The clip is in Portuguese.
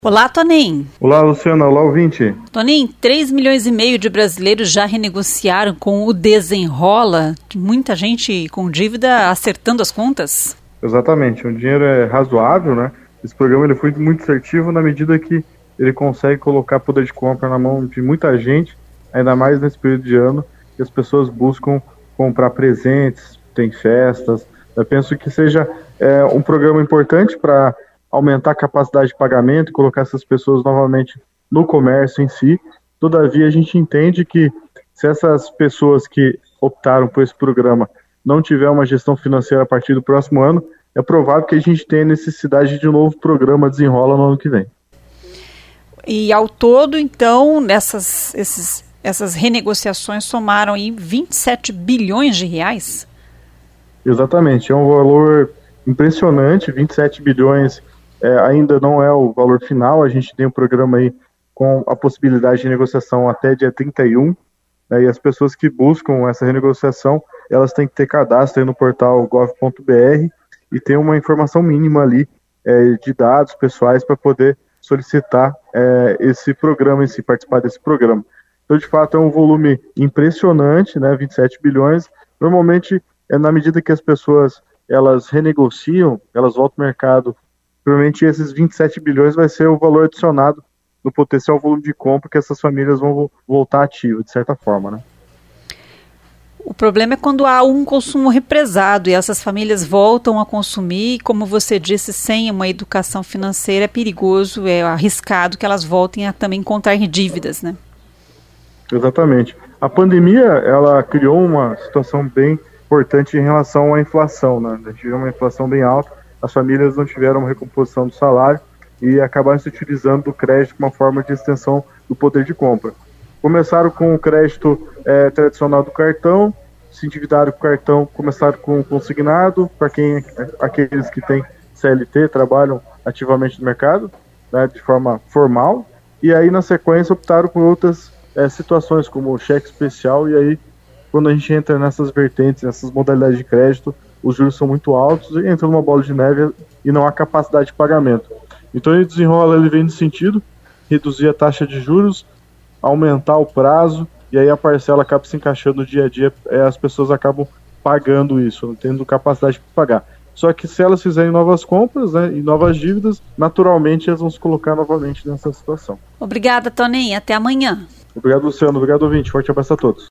Olá, Toninho. Olá, Luciana. Olá, ouvinte. Toninho, 3,5 milhões de brasileiros já renegociaram com o Desenrola, muita gente com dívida acertando as contas? Exatamente. O dinheiro é razoável, né? Esse programa ele foi muito assertivo na medida que ele consegue colocar poder de compra na mão de muita gente, ainda mais nesse período de ano que as pessoas buscam comprar presentes, tem festas. Eu penso que seja um programa importante para aumentar a capacidade de pagamento e colocar essas pessoas novamente no comércio em si. Todavia, a gente entende que se essas pessoas que optaram por esse programa não tiver uma gestão financeira a partir do próximo ano, é provável que a gente tenha necessidade de um novo programa Desenrola no ano que vem. E ao todo, então, essas renegociações somaram aí 27 bilhões de reais? Exatamente, é um valor impressionante, 27 bilhões ainda não é o valor final, a gente tem um programa aí com a possibilidade de negociação até dia 31, né, e as pessoas que buscam essa renegociação, elas têm que ter cadastro aí no portal gov.br e ter uma informação mínima ali de dados pessoais para poder solicitar esse programa em si, participar desse programa. Então, de fato, é um volume impressionante, né, 27 bilhões. Normalmente, na medida que as pessoas elas renegociam, elas voltam ao mercado, provavelmente esses 27 bilhões vai ser o valor adicionado no potencial volume de compra que essas famílias vão voltar ativas, de certa forma, né? O problema é quando há um consumo represado e essas famílias voltam a consumir, e como você disse, sem uma educação financeira é perigoso, é arriscado que elas voltem a também encontrar dívidas, né? Exatamente. A pandemia, ela criou uma situação bem importante em relação à inflação, né? A gente viu uma inflação bem alta, as famílias não tiveram uma recomposição do salário e acabaram se utilizando do crédito como uma forma de extensão do poder de compra. Começaram com o crédito tradicional do cartão, se endividaram com o cartão, começaram com o consignado, para aqueles que têm CLT, trabalham ativamente no mercado, né, de forma formal, e aí na sequência optaram por outras situações, como o cheque especial, e aí quando a gente entra nessas vertentes, nessas modalidades de crédito, os juros são muito altos e entra numa bola de neve e não há capacidade de pagamento. Então ele desenrola, ele vem nesse sentido, reduzir a taxa de juros, aumentar o prazo, e aí a parcela acaba se encaixando no dia a dia, as pessoas acabam pagando isso, não tendo capacidade de pagar. Só que se elas fizerem novas compras, né, e novas dívidas, naturalmente elas vão se colocar novamente nessa situação. Obrigada, Toninho. Até amanhã. Obrigado, Luciano. Obrigado, ouvinte. Forte abraço a todos.